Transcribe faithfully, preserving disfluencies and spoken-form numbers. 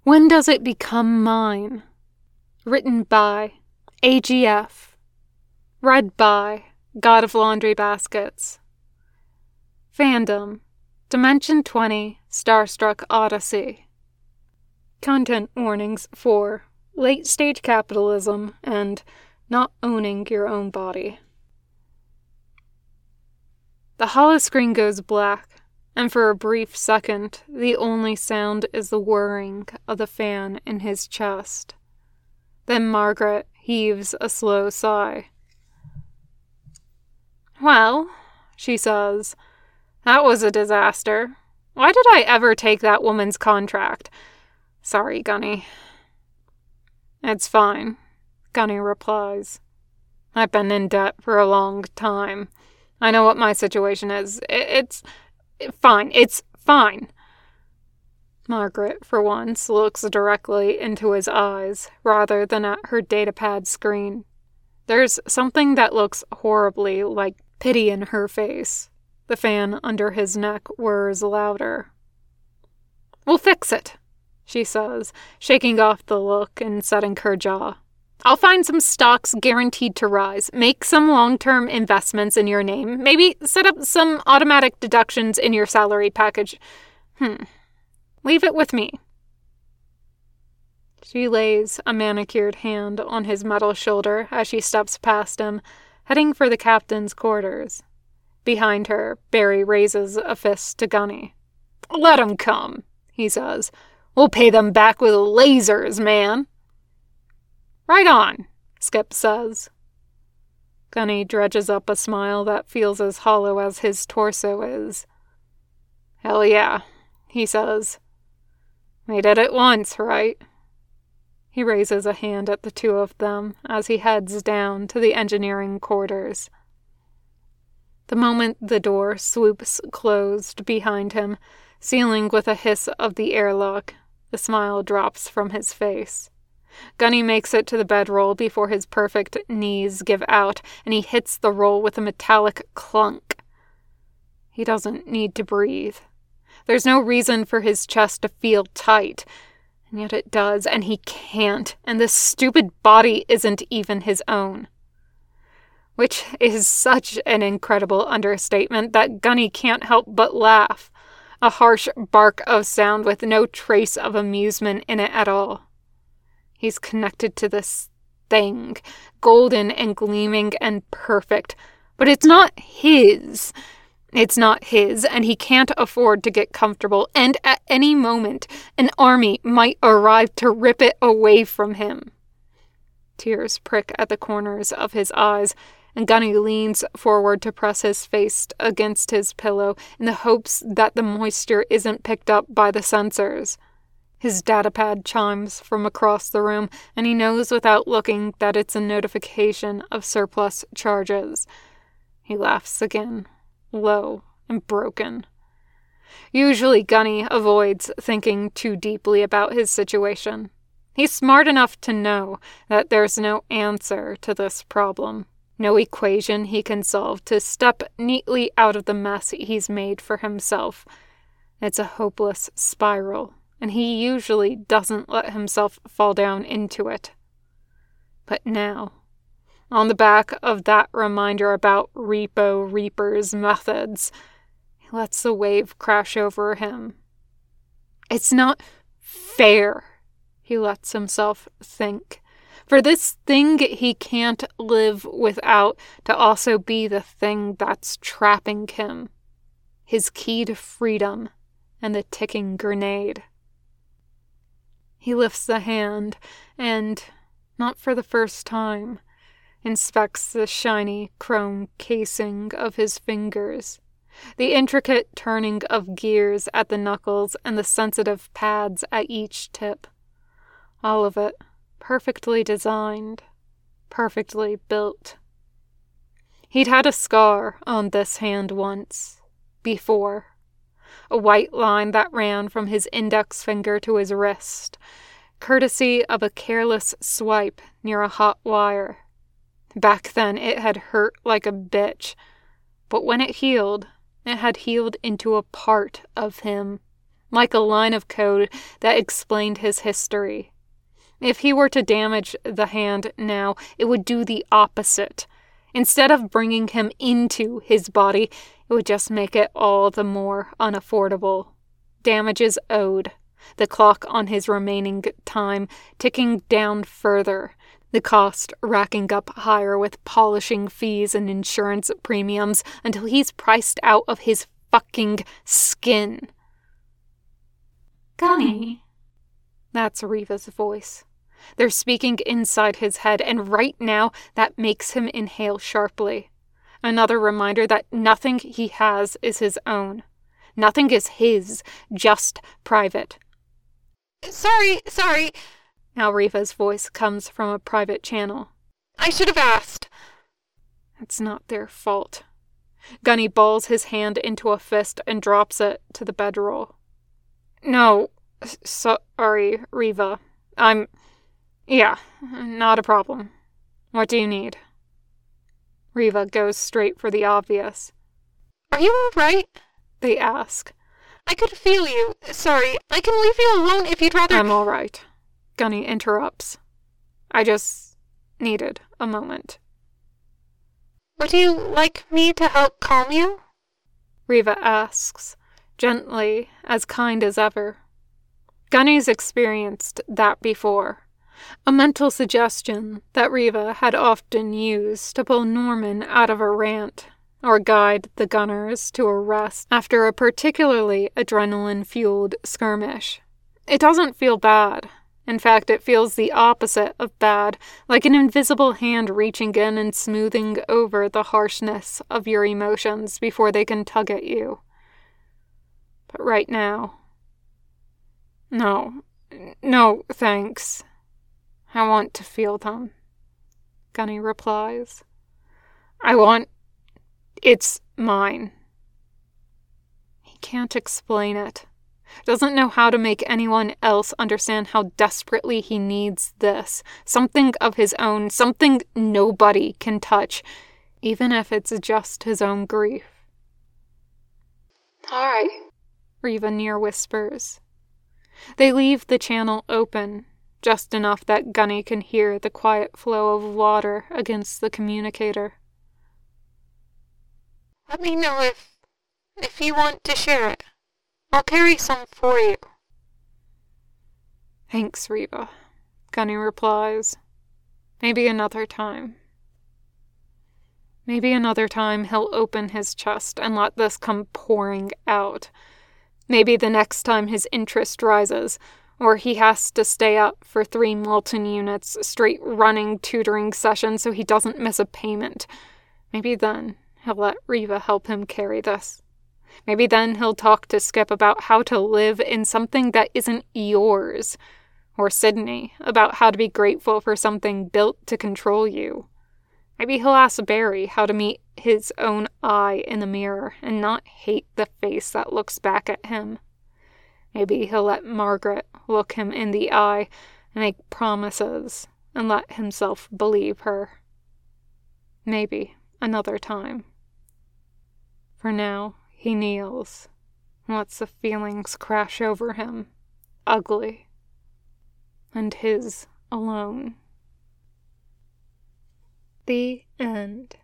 When Does It Become Mine? Written by A G F. Read by God of Laundry Baskets. Fandom: Dimension twenty, Starstruck Odyssey. Content warnings for late-stage capitalism and not owning your own body. The holoscreen goes black, and for a brief second, the only sound is the whirring of the fan in his chest. Then Margaret heaves a slow sigh. "Well," she says, "that was a disaster. Why did I ever take that woman's contract? Sorry, Gunny." "It's fine," Gunny replies. "I've been in debt for a long time. I know what my situation is. It's fine. It's fine." Margaret, for once, looks directly into his eyes, rather than at her datapad screen. There's something that looks horribly like pity in her face. The fan under his neck whirs louder. "We'll fix it," she says, shaking off the look and setting her jaw. "I'll find some stocks guaranteed to rise, make some long-term investments in your name, maybe set up some automatic deductions in your salary package. Hmm. Leave it with me." She lays a manicured hand on his metal shoulder as she steps past him, heading for the captain's quarters. Behind her, Barry raises a fist to Gunny. "Let 'em come," he says. "We'll pay them back with lasers, man." "Right on," Skip says. Gunny dredges up a smile that feels as hollow as his torso is. "Hell yeah," he says. "They did it once, right?" He raises a hand at the two of them as he heads down to the engineering quarters. The moment the door swoops closed behind him, sealing with a hiss of the airlock, the smile drops from his face. Gunny makes it to the bedroll before his perfect knees give out, and he hits the roll with a metallic clunk. He doesn't need to breathe. There's no reason for his chest to feel tight, and yet it does, and he can't, and this stupid body isn't even his own. Which is such an incredible understatement that Gunny can't help but laugh, a harsh bark of sound with no trace of amusement in it at all. He's connected to this thing, golden and gleaming and perfect, but it's not his. It's not his, and he can't afford to get comfortable, and at any moment, an army might arrive to rip it away from him. Tears prick at the corners of his eyes, and Gunny leans forward to press his face against his pillow in the hopes that the moisture isn't picked up by the sensors. His datapad chimes from across the room, and he knows without looking that it's a notification of surplus charges. He laughs again, low and broken. Usually Gunny avoids thinking too deeply about his situation. He's smart enough to know that there's no answer to this problem, no equation he can solve to step neatly out of the mess he's made for himself. It's a hopeless spiral, and he usually doesn't let himself fall down into it. But now, on the back of that reminder about Repo Reaper's methods, he lets the wave crash over him. It's not fair, he lets himself think, for this thing he can't live without to also be the thing that's trapping him, his key to freedom and the ticking grenade. He lifts the hand and, not for the first time, inspects the shiny chrome casing of his fingers, the intricate turning of gears at the knuckles and the sensitive pads at each tip. All of it perfectly designed, perfectly built. He'd had a scar on this hand once, before. A white line that ran from his index finger to his wrist, courtesy of a careless swipe near a hot wire. Back then it had hurt like a bitch, but when it healed, it had healed into a part of him, like a line of code that explained his history. If he were to damage the hand now, it would do the opposite. Instead of bringing him into his body, it would just make it all the more unaffordable. Damages owed. The clock on his remaining time ticking down further. The cost racking up higher with polishing fees and insurance premiums until he's priced out of his fucking skin. Gunny. That's Riva's voice. They're speaking inside his head, and right now that makes him inhale sharply. Another reminder that nothing he has is his own. Nothing is his, just private. Sorry, sorry. Now Riva's voice comes from a private channel. I should have asked. It's not their fault. Gunny balls his hand into a fist and drops it to the bedroll. No, sorry, Riva. I'm... Yeah, not a problem. What do you need? Riva goes straight for the obvious. Are you all right? They ask. I could feel you. Sorry, I can leave you alone if you'd rather... I'm all right. Gunny interrupts. I just needed a moment. Would you like me to help calm you? Riva asks, gently, as kind as ever. Gunny's experienced that before. A mental suggestion that Riva had often used to pull Norman out of a rant or guide the gunners to a rest after a particularly adrenaline-fueled skirmish. It doesn't feel bad. In fact, it feels the opposite of bad, like an invisible hand reaching in and smoothing over the harshness of your emotions before they can tug at you. But right now... No. No, thanks. I want to feel them, Gunny replies. I want... It's mine. He can't explain it. Doesn't know how to make anyone else understand how desperately he needs this. Something of his own, something nobody can touch, even if it's just his own grief. Hi, Riva near whispers. They leave the channel open, just enough that Gunny can hear the quiet flow of water against the communicator. Let me know if, if you want to share it. I'll carry some for you. Thanks, Riva, Gunny replies. Maybe another time. Maybe another time he'll open his chest and let this come pouring out. Maybe the next time his interest rises, or he has to stay up for three Molten units straight running tutoring sessions so he doesn't miss a payment. Maybe then he'll let Riva help him carry this. Maybe then he'll talk to Skip about how to live in something that isn't yours. Or Sydney about how to be grateful for something built to control you. Maybe he'll ask Barry how to meet his own eye in the mirror and not hate the face that looks back at him. Maybe he'll let Margaret look him in the eye and make promises and let himself believe her. Maybe another time. For now, he kneels, lets the feelings crash over him, ugly, and his alone. The end.